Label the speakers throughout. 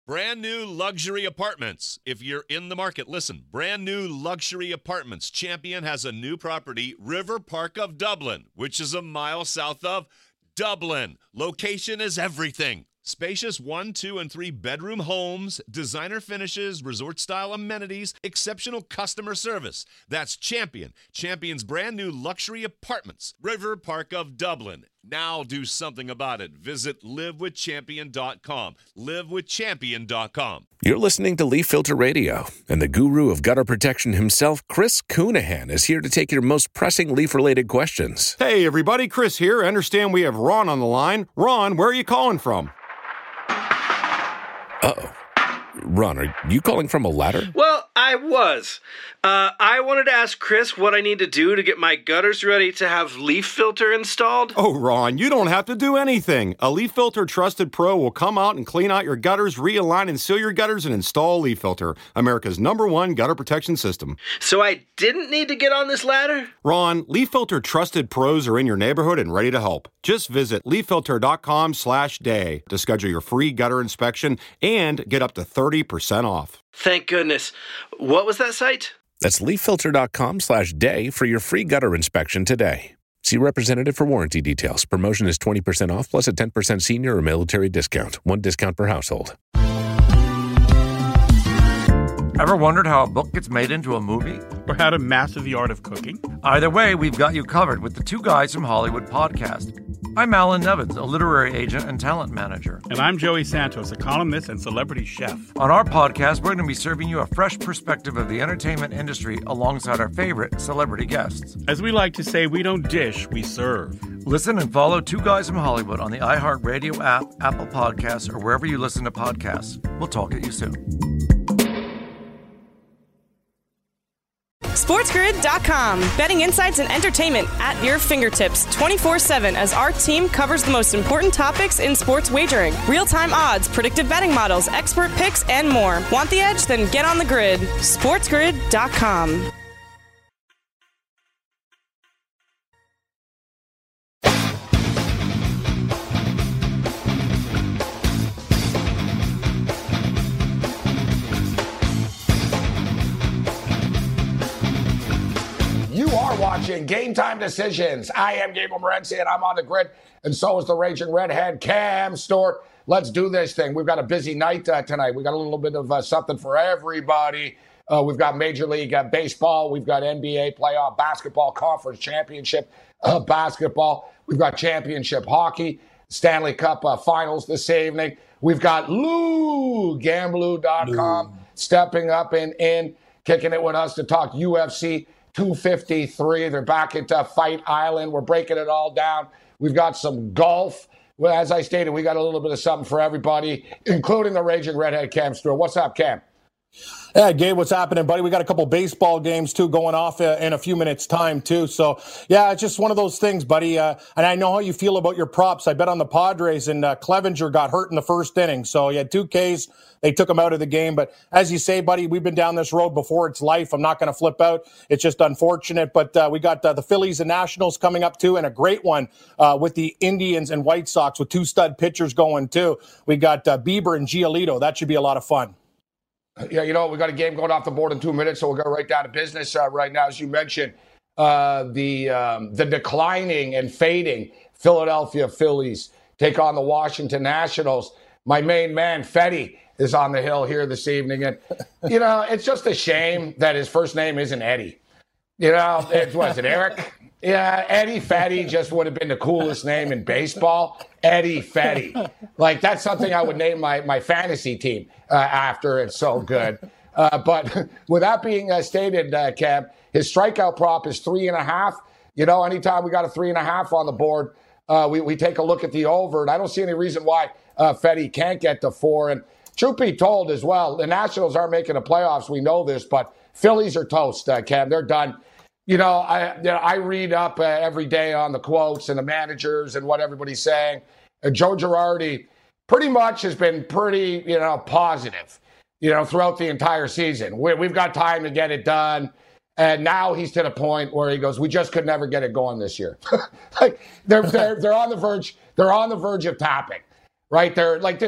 Speaker 1: Brand new luxury apartments. If you're in the market, listen. Brand new luxury apartments. Champion has a new property, River Park of Dublin, which is a mile south of Dublin. Location is everything. Spacious 1, 2, and 3 bedroom homes, designer finishes, resort-style amenities, exceptional customer service. That's Champion. Champion's brand new luxury apartments. River Park of Dublin. Now do something about it. Visit livewithchampion.com. Livewithchampion.com.
Speaker 2: You're listening to Leaf Filter Radio, and the guru of gutter protection himself, Chris Coonahan, is here to take your most pressing leaf-related questions.
Speaker 3: Hey, everybody. Chris here. I understand we have Ron on the line. Ron, where are you calling from?
Speaker 2: Uh-oh. Ron, are you calling from a ladder?
Speaker 4: Well, I was. I wanted to ask Chris what I need to do to get my gutters ready to have Leaf Filter installed.
Speaker 3: Oh, Ron, you don't have to do anything. A Leaf Filter Trusted Pro will come out and clean out your gutters, realign and seal your gutters, and install Leaf Filter, America's #1 gutter protection system.
Speaker 4: So I didn't need to get on this ladder?
Speaker 3: Ron, Leaf Filter Trusted Pros are in your neighborhood and ready to help. Just visit leaffilter.com/day to schedule your free gutter inspection and get up to 30% off.
Speaker 4: Thank goodness. What was that site?
Speaker 2: That's leaffilter.com/day for your free gutter inspection today. See representative for warranty details. Promotion is 20% off plus a 10% senior or military discount. One discount per household.
Speaker 5: Ever wondered how a book gets made into a movie?
Speaker 6: Or how to master the art of cooking?
Speaker 5: Either way, we've got you covered with the Two Guys from Hollywood podcast. I'm Alan Nevins, a literary agent and talent manager.
Speaker 6: And I'm Joey Santos, a columnist and celebrity chef.
Speaker 5: On our podcast, we're going to be serving you a fresh perspective of the entertainment industry alongside our favorite celebrity guests.
Speaker 6: As we like to say, we don't dish, we serve.
Speaker 5: Listen and follow Two Guys from Hollywood on the iHeartRadio app, Apple Podcasts, or wherever you listen to podcasts. We'll talk at you soon.
Speaker 7: SportsGrid.com. Betting insights and entertainment at your fingertips 24/7 as our team covers the most important topics in sports wagering. Real-time odds, predictive betting models, expert picks, and more. Want the edge? Then get on the grid. SportsGrid.com.
Speaker 8: Watching Game Time Decisions. I am Gabriel Morency, and I'm on the grid, and so is the Raging Redhead, Cam Stewart. Let's do this thing. We've got a busy night tonight. We've got a little bit of something for everybody. We've got Major League Baseball. We've got NBA playoff basketball, conference championship basketball. We've got championship hockey, Stanley Cup finals this evening. We've got Lou, Gamblu.com, stepping up and kicking it with us to talk UFC 253. They're back at Fight Island. We're breaking it all down. We've got some golf. Well, as I stated, we got a little bit of something for everybody, including the Raging Redhead, Cam Stewart. What's up, Cam?
Speaker 9: Yeah, Gabe, what's happening, buddy? We got a couple baseball games, too, going off in a few minutes' time, too. So, yeah, it's just one of those things, buddy. And I know how you feel about your props. I bet on the Padres, and Clevenger got hurt in the first inning. So, he had 2 Ks. They took him out of the game. But as you say, buddy, we've been down this road before. It's life. I'm not going to flip out. It's just unfortunate. But we got the Phillies and Nationals coming up, too, and a great one with the Indians and White Sox with 2 stud pitchers going, too. We got Bieber and Giolito. That should be a lot of fun.
Speaker 8: Yeah, you know, we got a game going off the board in 2 minutes, so we'll go right down to business right now. As you mentioned, the declining and fading Philadelphia Phillies take on the Washington Nationals. My main man, Fetty, is on the hill here this evening. And, you know, it's just a shame that his first name isn't Eddie. You know, was it Eric? Yeah, Eddie Fetty just would have been the coolest name in baseball. Eddie Fetty. Like, that's something I would name my fantasy team after. It's so good. But with that being stated, Cam, his strikeout prop is 3.5. You know, anytime we got a 3.5 on the board, we take a look at the over. And I don't see any reason why Fetty can't get to 4. And truth be told as well, the Nationals aren't making the playoffs. We know this, but Phillies are toast, Cam. They're done. You know, I read up every day on the quotes and the managers and what everybody's saying. Joe Girardi pretty much has been pretty, positive, throughout the entire season. We've got time to get it done. And now he's to the point where he goes, we just could never get it going this year. Like they're on the verge. They're on the verge of tapping, right? They're like, dude,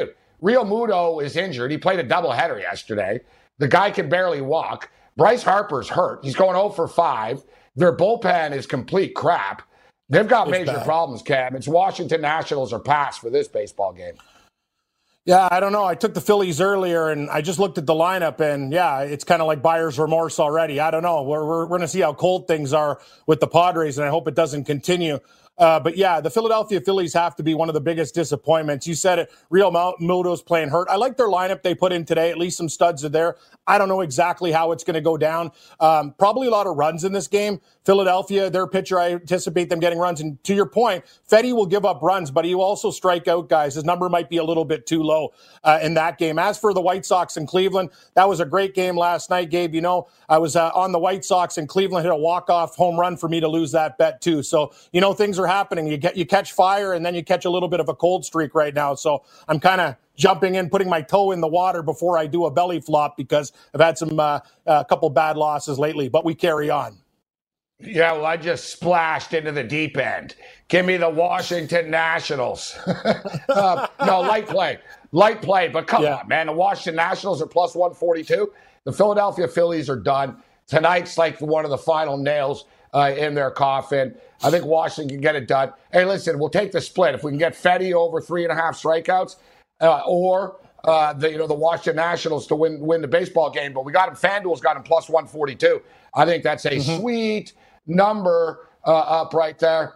Speaker 8: Real Muto is injured. He played a doubleheader yesterday. The guy can barely walk. Bryce Harper's hurt. He's going 0 for 5. Their bullpen is complete crap. They've got major problems, Cam. It's Washington Nationals or pass for this baseball game.
Speaker 9: Yeah, I don't know. I took the Phillies earlier, and I just looked at the lineup, and yeah, it's kind of like buyer's remorse already. I don't know. We're going to see how cold things are with the Padres, and I hope it doesn't continue. But yeah, the Philadelphia Phillies have to be one of the biggest disappointments. You said it. Real Muto's playing hurt. I like their lineup they put in today. At least some studs are there. I don't know exactly how it's going to go down. Probably a lot of runs in this game. Philadelphia, their pitcher, I anticipate them getting runs. And to your point, Fedde will give up runs, but he will also strike out guys. His number might be a little bit too low in that game. As for the White Sox in Cleveland, that was a great game last night, Gabe. You know, I was on the White Sox, and Cleveland hit a walk-off home run for me to lose that bet too. So, you know, things are happening. You catch fire, and then you catch a little bit of a cold streak right now. So I'm kind of jumping in, putting my toe in the water before I do a belly flop because I've had some a couple bad losses lately, but we carry on.
Speaker 8: Yeah, well, I just splashed into the deep end. Give me the Washington Nationals. No, light play, but come on, man. The Washington Nationals are plus 142. The Philadelphia Phillies are done. Tonight's like one of the final nails in their coffin. I think Washington can get it done. Hey, listen, we'll take the split. If we can get Fedde over 3.5 strikeouts, or the Washington Nationals to win the baseball game. But we got him. FanDuel's got him plus 142. I think that's a sweet number up right there.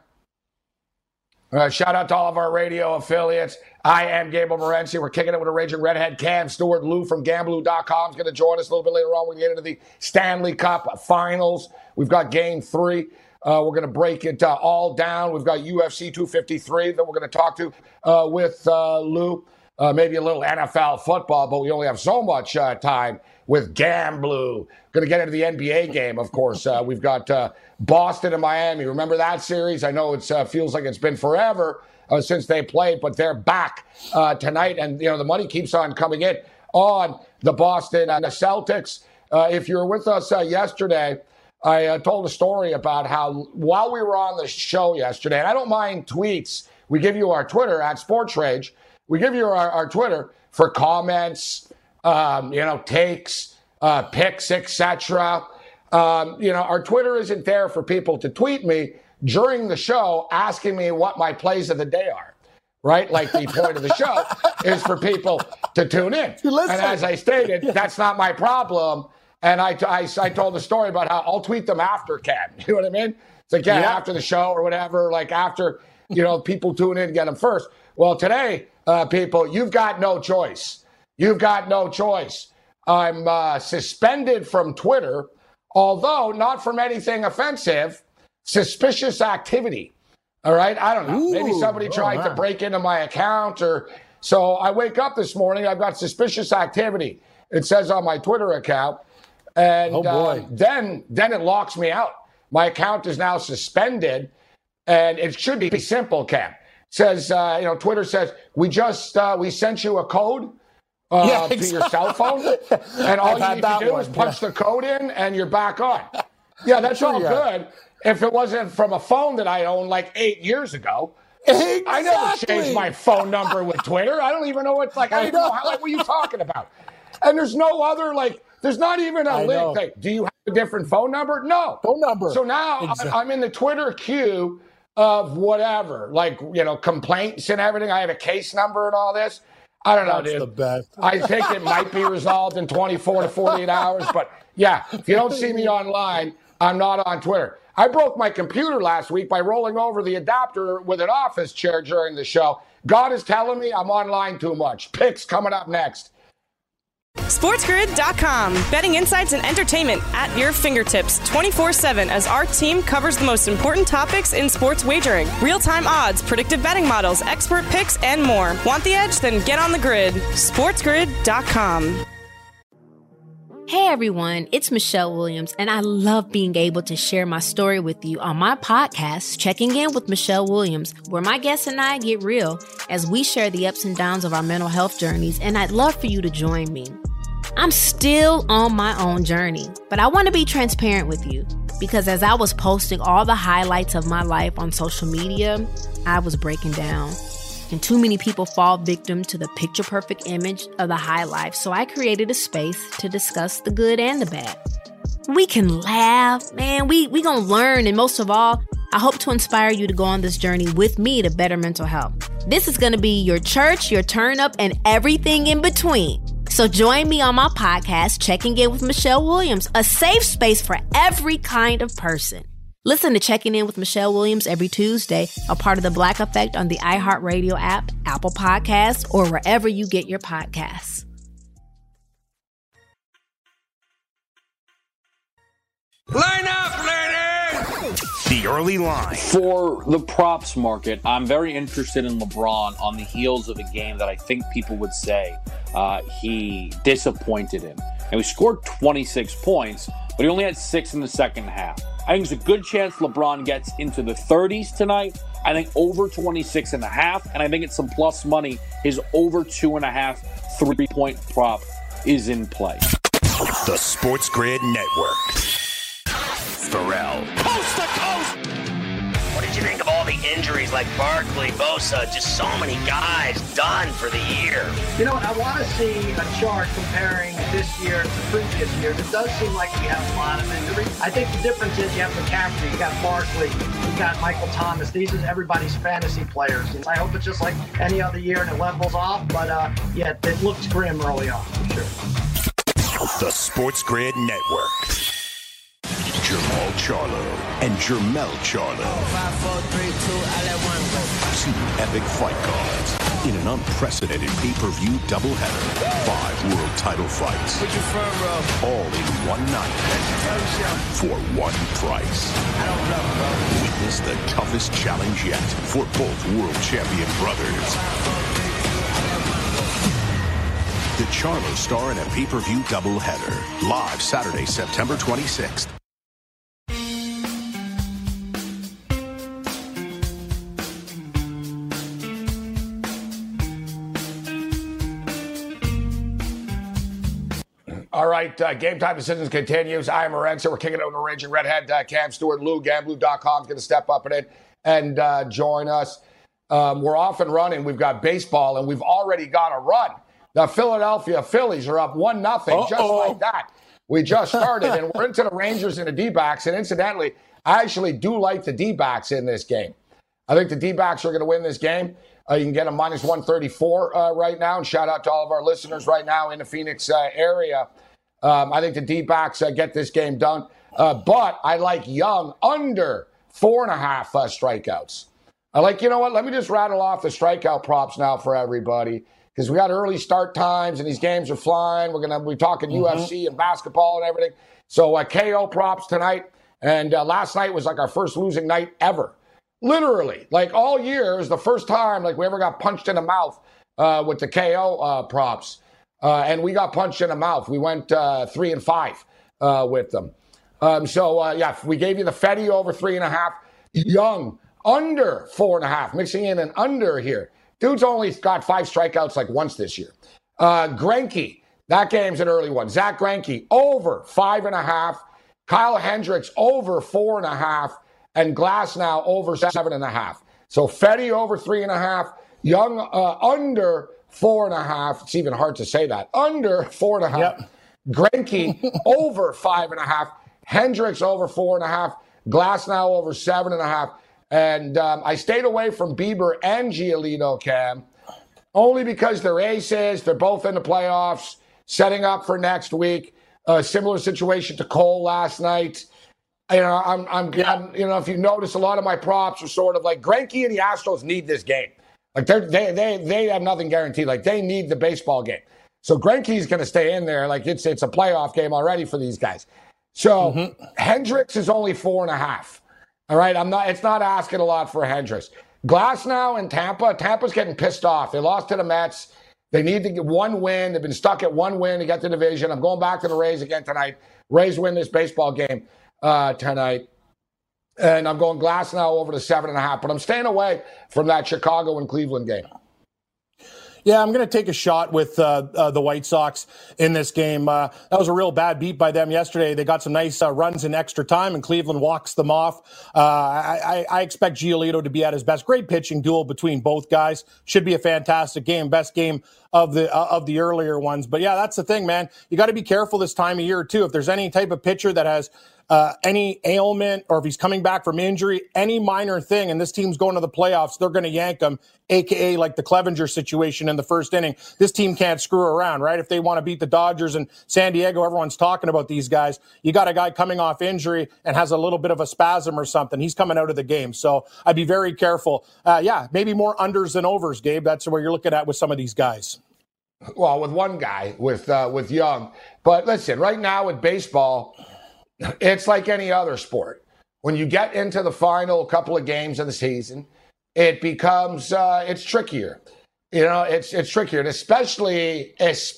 Speaker 8: Shout out to all of our radio affiliates. I am Gable Morency. We're kicking it with a Raging Redhead. Cam Stewart, Lou from Gamblu.com is going to join us a little bit later on. We're going to get into the Stanley Cup Finals. We've got Game 3. We're going to break it all down. We've got UFC 253 that we're going to talk to with Lou. Maybe a little NFL football, but we only have so much time with Gamblu. Going to get into the NBA game, of course. We've got Boston and Miami. Remember that series? I know it feels like it's been forever since they played, but they're back tonight, and the money keeps on coming in on the Boston and the Celtics. If you were with us yesterday, I told a story about how while we were on the show yesterday, and I don't mind tweets. We give you our Twitter at SportsRage. We give you our Twitter for comments, takes, picks, etc. Our Twitter isn't there for people to tweet me during the show asking me what my plays of the day are, right? Like the point of the show is for people to tune in. And as I stated, that's not my problem. And I told the story about how I'll tweet them after, Cam. You know what I mean? It's like, after the show or whatever, like after, people tune in and get them first. Well, today, people, you've got no choice. You've got no choice. I'm suspended from Twitter, although not from anything offensive, suspicious activity. All right? I don't know. Maybe somebody tried to break into my account so I wake up this morning, I've got suspicious activity. It says on my Twitter account. And then it locks me out. My account is now suspended, and it should be simple, Cam. Says, Twitter says, we sent you a code to your cell phone, and all you need to do is punch the code in, and you're back on. Yeah, that's all good. If it wasn't from a phone that I owned like 8 years ago. Exactly. I never changed my phone number with Twitter. I don't even know what, I don't even know what are you talking about? And there's no other, there's not even a link. Like, do you have a different phone number? No. Phone number. So now I'm in the Twitter queue of whatever, complaints and everything. I have a case number and all this. I don't know, dude. The best. I think it might be resolved in 24 to 48 hours. But, yeah, if you don't see me online, I'm not on Twitter. I broke my computer last week by rolling over the adapter with an office chair during the show. God is telling me I'm online too much. Picks coming up next.
Speaker 7: SportsGrid.com. Betting insights and entertainment at your fingertips 24/7 as our team covers the most important topics in sports wagering. Real-time odds, predictive betting models, expert picks, and more. Want the edge? Then get on the grid. SportsGrid.com.
Speaker 10: Hey everyone, it's Michelle Williams, and I love being able to share my story with you on my podcast, Checking In with Michelle Williams, where my guests and I get real as we share the ups and downs of our mental health journeys, and I'd love for you to join me. I'm still on my own journey, but I want to be transparent with you because as I was posting all the highlights of my life on social media, I was breaking down. and too many people fall victim to the picture-perfect image of the high life. So I created a space to discuss the good and the bad. We can laugh, man. We gonna learn, and most of all, I hope to inspire you to go on this journey with me to better mental health. This is gonna be your church, your turn up, and everything in between. So join me on my podcast, Checking In with Michelle Williams, a safe space for every kind of person. Listen to Checking In with Michelle Williams every Tuesday, a part of the Black Effect on the iHeartRadio app, Apple Podcasts, or wherever you get your podcasts.
Speaker 11: Line up, ladies!
Speaker 12: The early line.
Speaker 13: For the props market, I'm very interested in LeBron on the heels of a game that I think people would say he disappointed in. And he scored 26 points, but he only had 6 in the second half. I think there's a good chance LeBron gets into the 30s tonight. I think over 26 and a half, and I think it's some plus money. His over 2.5 3-point prop is in play.
Speaker 12: The Sports Grid Network. Pharrell.
Speaker 14: Coast to coast! What did you think of all the injuries like Barkley, Bosa, just so many guys done for the year?
Speaker 15: You know what, I want to see a chart comparing this year to previous years. It does seem like we have a lot of injuries. I think the difference is you have McCaffrey, you got Barkley, you got Michael Thomas. These are everybody's fantasy players. And I hope it's just like any other year and it levels off. But yeah, it looks grim early on, for sure.
Speaker 12: The Sports Grid Network. Jamal Charlo and Jermel Charlo.
Speaker 14: 5, 4, 3, 2, I let one go.
Speaker 12: 2 epic fight cards in an unprecedented pay-per-view doubleheader. 5 world title fights.
Speaker 14: Where you from, bro?
Speaker 12: All in one night. For one price.
Speaker 14: I don't know, bro.
Speaker 12: Witness the toughest challenge yet for both world champion brothers. The Charlo star in a pay-per-view doubleheader. Live Saturday, September 26th.
Speaker 8: All right, Game Time Decisions continues. I am Lorenzo. We're kicking it over to Raging Redhead. Cam Stewart, Lou, Gamblu.com is going to step up in it and join us. We're off and running. We've got baseball, and we've already got a run. The Philadelphia Phillies are up 1-0, just like that. We just started, and we're into the Rangers and the D-backs. And incidentally, I actually do like the D-backs in this game. I think the D-backs are going to win this game. You can get a minus 134 right now. And shout out to all of our listeners right now in the Phoenix area. I think the D-backs get this game done. But I like Young under 4.5 strikeouts. I like, you know what? Let me just rattle off the strikeout props now for everybody. Because we got early start times and these games are flying. We're going to be talking UFC and basketball and everything. So KO props tonight. And last night was like our first losing night ever. Literally. Like all year is the first time like we ever got punched in the mouth with the KO props. And we got punched in the mouth. We went 3-5 with them. Yeah, we gave you the Fetty over 3.5. Young under 4.5. Mixing in an under here. Dude's only got 5 strikeouts like once this year. Greinke, that game's an early one. Zach Greinke over 5.5. Kyle Hendricks over 4.5. And Glasnow over 7.5. So Fetty over 3.5. Young under 4.5. It's even hard to say that. Under 4.5. Yep. Greinke over 5.5. Hendricks over 4.5. Glasnow over 7.5. And I stayed away from Bieber and Giolito, Cam, only because they're aces. They're both in the playoffs, setting up for next week. A similar situation to Cole last night. You know, if you notice, a lot of my props are sort of like Greinke and the Astros need this game. Like they have nothing guaranteed. Like they need the baseball game. So Greinke's going to stay in there. Like it's a playoff game already for these guys. So Hendricks is only 4.5. All right, it's not asking a lot for Hendricks. Glasnow and Tampa. Tampa's getting pissed off. They lost to the Mets. They need to get one win. They've been stuck at one win to get the division. I'm going back to the Rays again tonight. Rays win this baseball game tonight. And I'm going Glasnow over to 7.5. But I'm staying away from that Chicago and Cleveland game.
Speaker 9: Yeah, I'm going to take a shot with the White Sox in this game. That was a real bad beat by them yesterday. They got some nice runs in extra time, and Cleveland walks them off. I expect Giolito to be at his best. Great pitching duel between both guys. Should be a fantastic game. Best game of the earlier ones. But yeah, that's the thing, man. You got to be careful this time of year too. If there's any type of pitcher that has any ailment, or if he's coming back from injury, any minor thing, and this team's going to the playoffs, they're going to yank him, a.k.a. like the Clevenger situation in the first inning. This team can't screw around, right? If they want to beat the Dodgers and San Diego, everyone's talking about these guys. You got a guy coming off injury and has a little bit of a spasm or something. He's coming out of the game. So I'd be very careful. Yeah, maybe more unders than overs, Gabe. That's where you're looking at with some of these guys.
Speaker 8: Well, with one guy, with Young. But listen, right now with baseball, it's like any other sport. When you get into the final couple of games of the season, it becomes it's trickier. You know, it's trickier, and especially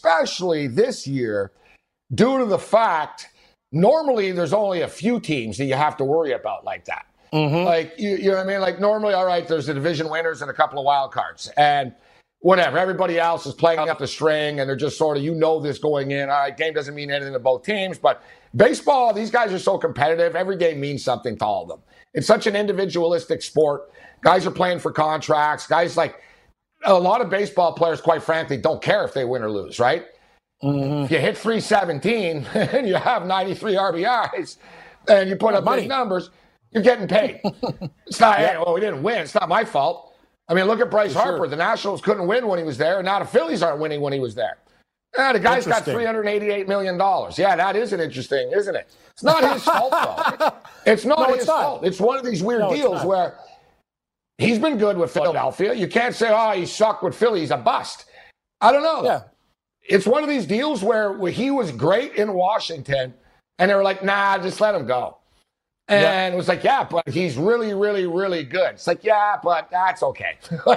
Speaker 8: this year, due to the fact normally there's only a few teams that you have to worry about like that. Mm-hmm. Like you know what I mean? Like normally, all right, there's the division winners and a couple of wild cards, and whatever. Everybody else is playing up the string, and they're just sort of this going in. All right, game doesn't mean anything to both teams, but baseball, these guys are so competitive. Every game means something to all of them. It's such an individualistic sport. Guys are playing for contracts. Guys, like a lot of baseball players, quite frankly, don't care if they win or lose, right? Mm-hmm. If you hit 317 and you have 93 RBIs and you put up big numbers, you're getting paid. It's not, hey, well, we didn't win. It's not my fault. I mean, look at Bryce Harper. Sure. The Nationals couldn't win when he was there, and now the Phillies aren't winning when he was there. The guy's got $388 million. Yeah, that isn't interesting, isn't it? It's not his fault, though. It's not his fault. It's one of these weird deals where he's been good with Philadelphia. You can't say, oh, he sucked with Philly. He's a bust. I don't know. Yeah. It's one of these deals where he was great in Washington, and they were like, nah, just let him go. And it was like, yeah, but he's really, really, really good. It's like, yeah, but that's okay.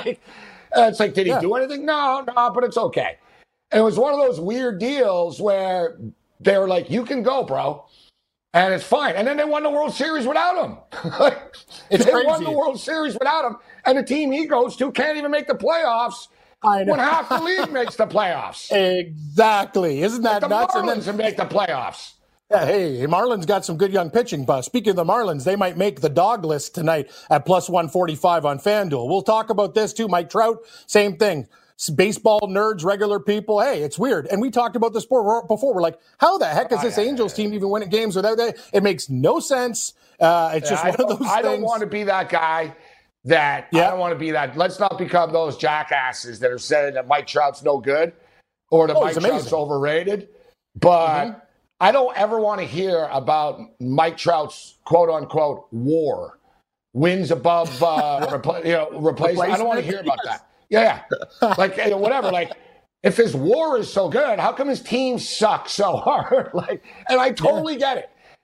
Speaker 8: It's like, did he do anything? No, but it's okay. And it was one of those weird deals where they were like, you can go, bro. And it's fine. And then they won the World Series without him. They won the World Series without him. And the team he goes to can't even make the playoffs when half the league makes the playoffs.
Speaker 9: Exactly. Isn't that nuts?
Speaker 8: The Marlins make the playoffs.
Speaker 9: Yeah, hey, Marlins got some good young pitching. Speaking of the Marlins, they might make the dog list tonight at plus 145 on FanDuel. We'll talk about this too. Mike Trout, same thing. Baseball nerds, regular people, hey, it's weird. And we talked about the sport before. We're like, how the heck is this Angels team even winning games without that? It makes no sense. It's just one of those things.
Speaker 8: I don't want to be that guy I don't want to be that. Let's not become those jackasses that are saying that Mike Trout's no good or that Mike Trout's overrated. But I don't ever want to hear about Mike Trout's quote-unquote war, wins above replacement. I don't want to hear about that. Yeah. Like, whatever. Like, if his war is so good, how come his team sucks so hard? And I totally get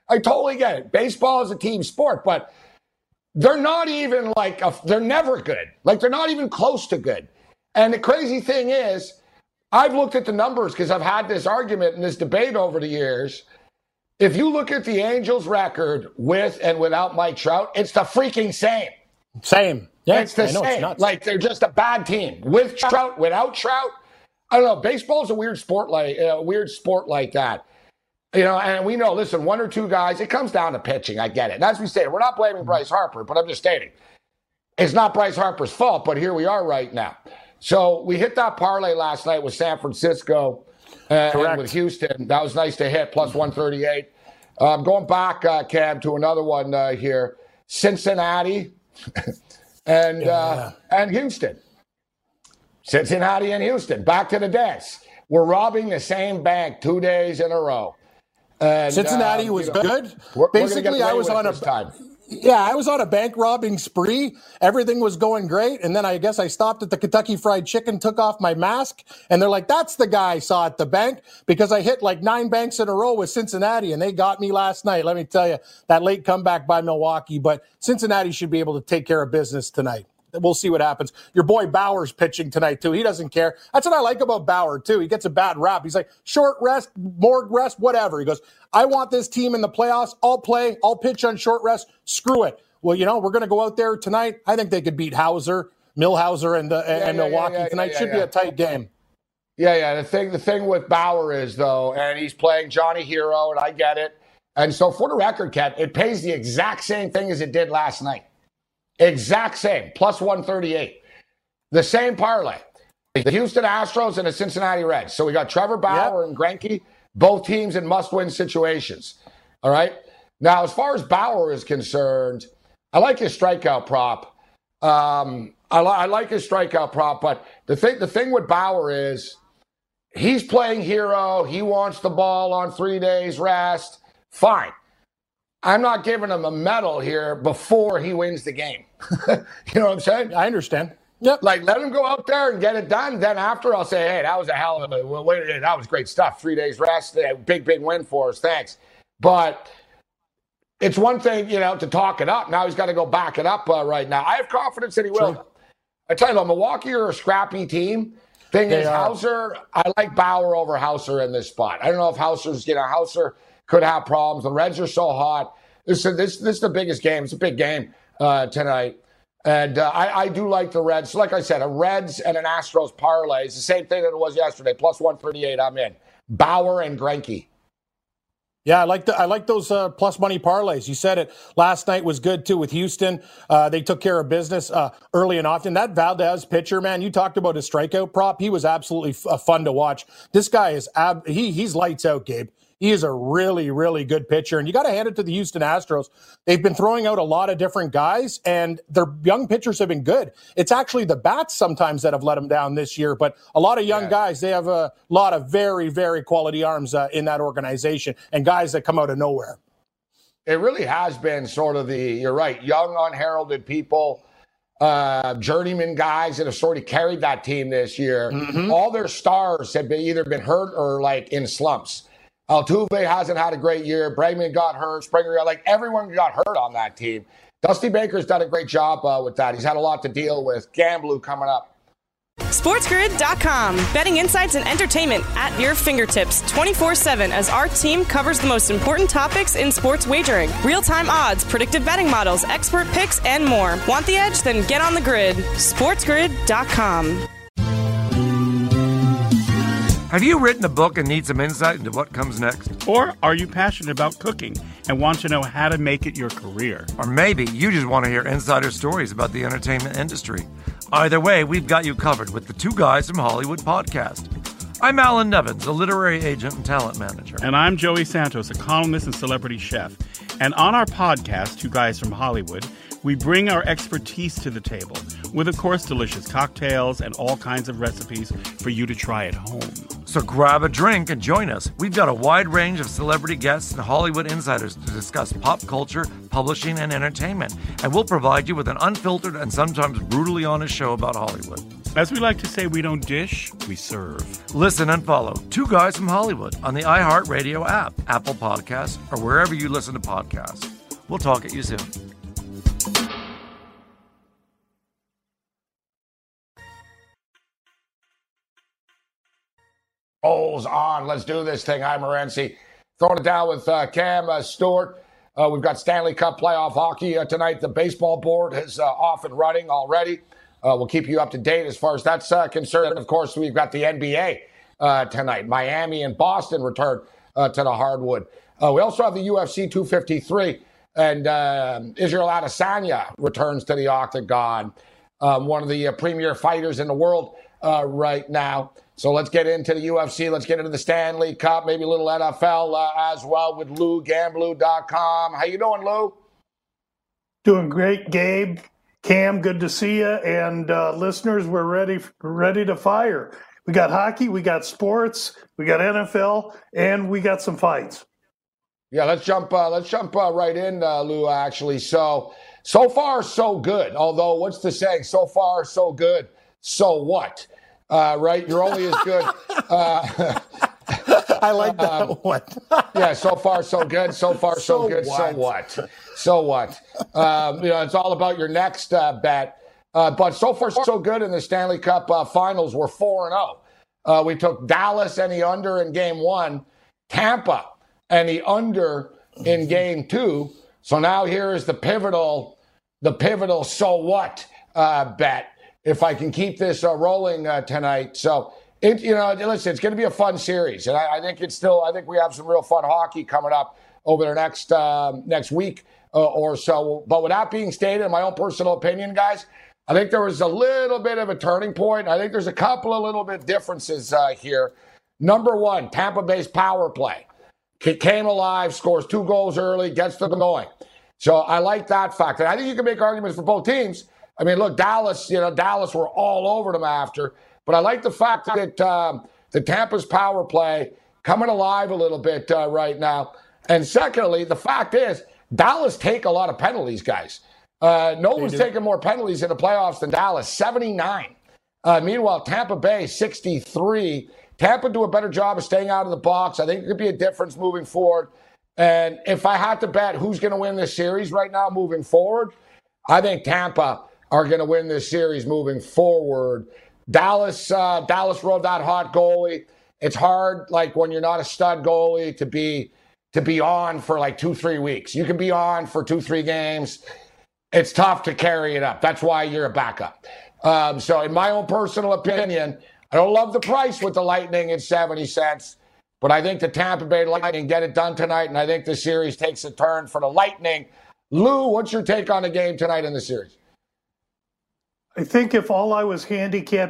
Speaker 8: it. Baseball is a team sport, but they're not even they're never good. Like, they're not even close to good. And the crazy thing is, I've looked at the numbers because I've had this argument and this debate over the years. If you look at the Angels' record with and without Mike Trout, it's the freaking same.
Speaker 9: Same. Yeah,
Speaker 8: it's the same. Like, they're just a bad team. With Trout, without Trout. I don't know. Baseball's a weird sport like that. And we know, listen, one or two guys, it comes down to pitching. I get it. And as we say, we're not blaming Bryce Harper, but I'm just stating. It's not Bryce Harper's fault, but here we are right now. So we hit that parlay last night with San Francisco and with Houston. That was nice to hit, plus 138. Going back, Cam, to another one here. Cincinnati and Houston. Cincinnati and Houston. Back to the dance. We're robbing the same bank 2 days in a row. And,
Speaker 9: Cincinnati was good.
Speaker 8: Basically, I was on
Speaker 9: I was on a bank robbing spree. Everything was going great. And then I guess I stopped at the Kentucky Fried Chicken, took off my mask. And they're like, that's the guy I saw at the bank, because I hit like 9 banks in a row with Cincinnati. And they got me last night. Let me tell you, that late comeback by Milwaukee. But Cincinnati should be able to take care of business tonight. We'll see what happens. Your boy Bauer's pitching tonight, too. He doesn't care. That's what I like about Bauer, too. He gets a bad rap. He's like, short rest, morgue rest, whatever. He goes, I want this team in the playoffs. I'll play. I'll pitch on short rest. Screw it. Well, we're going to go out there tonight. I think they could beat Hauser. Millhauser and Milwaukee tonight. Should be a tight game.
Speaker 8: Yeah. The thing with Bauer is, though, and he's playing Johnny Hero, and I get it. And so for the record, Kat, it pays the exact same thing as it did last night. Exact same, plus 138. The same parlay. The Houston Astros and the Cincinnati Reds. So we got Trevor Bauer and Greinke, both teams in must-win situations. All right? Now, as far as Bauer is concerned, I like his strikeout prop. I like his strikeout prop, but the thing with Bauer is he's playing hero. He wants the ball on 3 days rest. Fine. I'm not giving him a medal here before he wins the game. You know what I'm saying?
Speaker 9: I understand. Yep.
Speaker 8: Like, let him go out there and get it done. Then after, I'll say, hey, that was a hell of a, that was great stuff. 3 days rest, big win for us. Thanks. But it's one thing, to talk it up. Now he's got to go back it up right now. I have confidence that he will. True. I tell you, Milwaukee are a scrappy team. Thing is, Hauser, I like Bauer over Hauser in this spot. I don't know if Hauser could have problems. The Reds are so hot. This is the biggest game. It's a big game tonight. And I do like the Reds. Like I said, a Reds and an Astros parlay is the same thing that it was yesterday. Plus 138, I'm in. Bauer and Greinke.
Speaker 9: Yeah, I like those plus money parlays. You said it. Last night was good, too, with Houston. They took care of business early and often. That Valdez pitcher, man, you talked about his strikeout prop. He was absolutely fun to watch. This guy is he's lights out, Gabe. He is a really, really good pitcher. And you got to hand it to the Houston Astros. They've been throwing out a lot of different guys, and their young pitchers have been good. It's actually the bats sometimes that have let them down this year. But a lot of young guys, they have a lot of very, very quality arms in that organization and guys that come out of nowhere.
Speaker 8: It really has been sort of you're right, young, unheralded people, journeyman guys that have sort of carried that team this year. Mm-hmm. All their stars have either been hurt or like in slumps. Altuve hasn't had a great year. Bregman got hurt. Springer, everyone got hurt on that team. Dusty Baker's done a great job with that. He's had a lot to deal with. Gamblu coming up.
Speaker 7: SportsGrid.com. Betting insights and entertainment at your fingertips 24/7 as our team covers the most important topics in sports wagering. Real-time odds, predictive betting models, expert picks, and more. Want the edge? Then get on the grid. SportsGrid.com.
Speaker 5: Have you written a book and need some insight into what comes next?
Speaker 6: Or are you passionate about cooking and want to know how to make it your career?
Speaker 5: Or maybe you just want to hear insider stories about the entertainment industry. Either way, we've got you covered with the Two Guys from Hollywood podcast. I'm Alan Nevins, a literary agent and talent manager.
Speaker 6: And I'm Joey Santos, a columnist and celebrity chef. And on our podcast, Two Guys from Hollywood, we bring our expertise to the table with, of course, delicious cocktails and all kinds of recipes for you to try at home.
Speaker 5: So grab a drink and join us. We've got a wide range of celebrity guests and Hollywood insiders to discuss pop culture, publishing, and entertainment. And we'll provide you with an unfiltered and sometimes brutally honest show about Hollywood.
Speaker 6: As we like to say, we don't dish, we serve.
Speaker 5: Listen and follow Two Guys from Hollywood on the iHeartRadio app, Apple Podcasts, or wherever you listen to podcasts. We'll talk at you soon.
Speaker 8: Rolls on. Let's do this thing. I'm Morency. Throwing it down with Cam Stewart. We've got Stanley Cup playoff hockey tonight. The baseball board is off and running already. We'll keep you up to date as far as that's concerned. And, of course, we've got the NBA tonight. Miami and Boston return to the hardwood. We also have the UFC 253. And Israel Adesanya returns to the octagon. One of the premier fighters in the world right now. So let's get into the UFC. Let's get into the Stanley Cup, maybe a little NFL as well with Lou, Gamblu.com. How you doing, Lou?
Speaker 16: Doing great, Gabe. Cam, good to see you. And listeners, we're ready to fire. We got hockey, we got sports, we got NFL, and we got some fights.
Speaker 8: Yeah, let's jump right in, Lou, actually. So far, so good. Although, what's the saying? So far, so good. So what? Right? You're only as good.
Speaker 9: I like that one.
Speaker 8: Yeah, so far, so good. So far, so good.
Speaker 9: What?
Speaker 8: So what? So what? It's all about your next bet. But so far, so good in the Stanley Cup finals. We're 4-0. We took Dallas and the under in game 1, Tampa and the under in game 2. So now here is the pivotal so what bet. if I can keep this rolling tonight. So, listen, it's going to be a fun series. And I think I think we have some real fun hockey coming up over the next week or so. But with that being stated, in my own personal opinion, guys, I think there was a little bit of a turning point. I think there's a couple of little bit differences here. Number one, Tampa Bay's power play. Came alive, scores 2 goals early, gets them going. So I like that fact. And I think you can make arguments for both teams. I mean, look, Dallas were all over them after. But I like the fact that the Tampa's power play coming alive a little bit right now. And secondly, the fact is, Dallas take a lot of penalties, guys. No one's taken more penalties in the playoffs than Dallas, 79. Meanwhile, Tampa Bay, 63. Tampa do a better job of staying out of the box. I think it could be a difference moving forward. And if I had to bet who's going to win this series right now moving forward, I think Tampa are going to win this series moving forward. Dallas rode that hot goalie. It's hard, like when you're not a stud goalie, to be on for like 2-3 weeks. You can be on for 2-3 games. It's tough to carry it up. That's why you're a backup. So in my own personal opinion, I don't love the price with the Lightning at 70 cents, but I think the Tampa Bay Lightning get it done tonight, and I think the series takes a turn for the Lightning. Lou, what's your take on the game tonight in the series?
Speaker 16: I think if all I was handicapping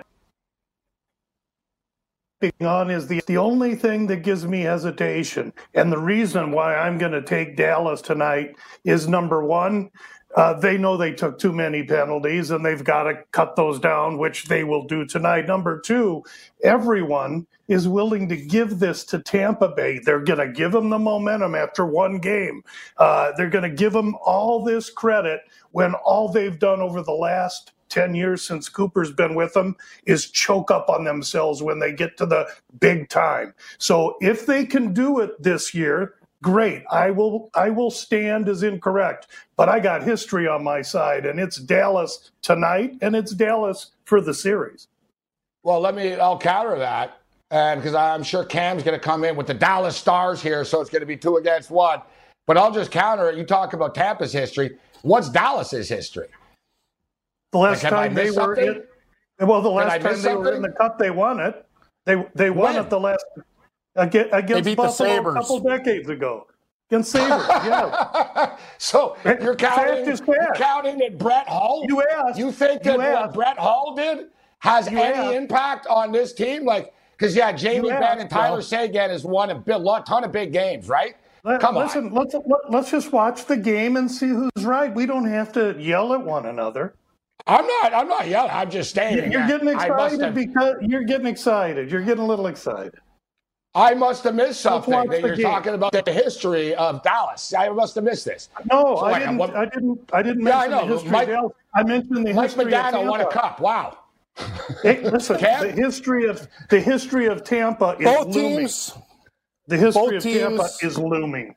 Speaker 16: on is the only thing that gives me hesitation, and the reason why I'm going to take Dallas tonight is, number one, they know they took too many penalties and they've got to cut those down, which they will do tonight. Number two, everyone is willing to give this to Tampa Bay. They're going to give them the momentum after one game. They're going to give them all this credit when all they've done over the last 10 years since Cooper's been with them is choke up on themselves when they get to the big time. So if they can do it this year, great. I will stand as incorrect, but I got history on my side, and it's Dallas tonight, and it's Dallas for the series.
Speaker 8: Well, I'll counter that, because I'm sure Cam's going to come in with the Dallas Stars here, so it's going to be 2 against 1. But I'll just counter it. You talk about Tampa's history. What's Dallas's history?
Speaker 16: The last time they were in, well, the last time they were in the Cup, they won it. They won it the last against Buffalo a couple decades ago. Against Sabres, yeah.
Speaker 8: So you're counting that Brett Hull?
Speaker 16: You asked.
Speaker 8: You think that what Brett Hull did has any impact on this team? Because Jamie Benn and Tyler Seguin has won a ton of big games, right?
Speaker 16: Listen, let's just watch the game and see who's right. We don't have to yell at one another.
Speaker 8: I'm not yelling. I'm just stating.
Speaker 16: You're getting excited because you're getting excited. You're getting a little excited.
Speaker 8: I must have missed something that you're talking about the history of Dallas. I must have missed this.
Speaker 16: No, I didn't mention the history of Dallas. I mentioned the history of Tampa.
Speaker 8: Mike McDaniel won a cup. Wow.
Speaker 16: Hey, listen, the history of Tampa is
Speaker 9: both
Speaker 16: looming.
Speaker 9: Teams.
Speaker 16: The history of Tampa is looming.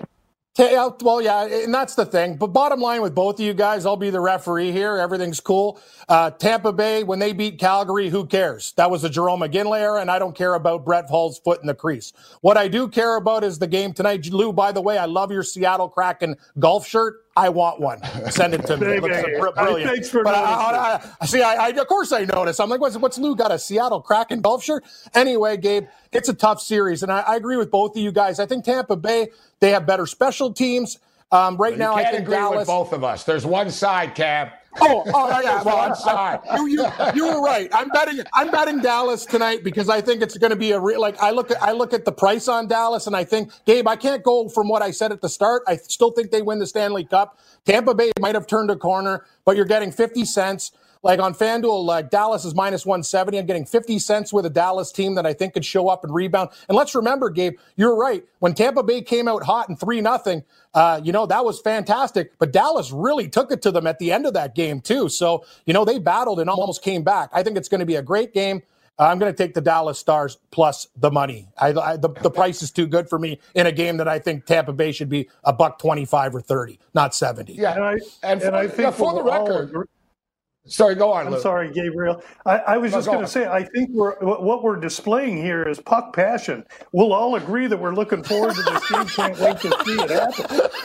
Speaker 9: Well, yeah, and that's the thing. But bottom line with both of you guys, I'll be the referee here. Everything's cool. Tampa Bay, when they beat Calgary, who cares? That was the Jerome McGinley era, and I don't care about Brett Hull's foot in the crease. What I do care about is the game tonight. Lou, by the way, I love your Seattle Kraken golf shirt. I want one. Send it to me. It looks brilliant.
Speaker 16: Thanks for noticing.
Speaker 9: I of course I noticed. I'm like, what's Lou got a Seattle Kraken golf shirt? Anyway, Gabe, it's a tough series, and I agree with both of you guys. I think Tampa Bay, they have better special teams. Right now, I think
Speaker 8: agree
Speaker 9: Dallas.
Speaker 8: With both of us. There's one side, Cam.
Speaker 9: Oh yeah. Well, one side. You were right. I'm betting Dallas tonight because I think it's going to be a real. I look at the price on Dallas, and I think, Gabe, I can't go from what I said at the start. I still think they win the Stanley Cup. Tampa Bay might have turned a corner, but you're getting 50 cents. Like on FanDuel, Dallas is minus 170. I'm getting 50 cents with a Dallas team that I think could show up and rebound. And let's remember, Gabe, you're right. When Tampa Bay came out hot and 3-0, that was fantastic. But Dallas really took it to them at the end of that game, too. So, they battled and almost came back. I think it's going to be a great game. I'm going to take the Dallas Stars plus the money. The price is too good for me in a game that I think Tampa Bay should be $1.25 or 30, not 70.
Speaker 8: Yeah, and I think for the record. Sorry, go on.
Speaker 16: I'm sorry, Gabriel. I was just going to say, I think what we're displaying here is puck passion. We'll all agree that we're looking forward to this game. Can't wait to see it happen.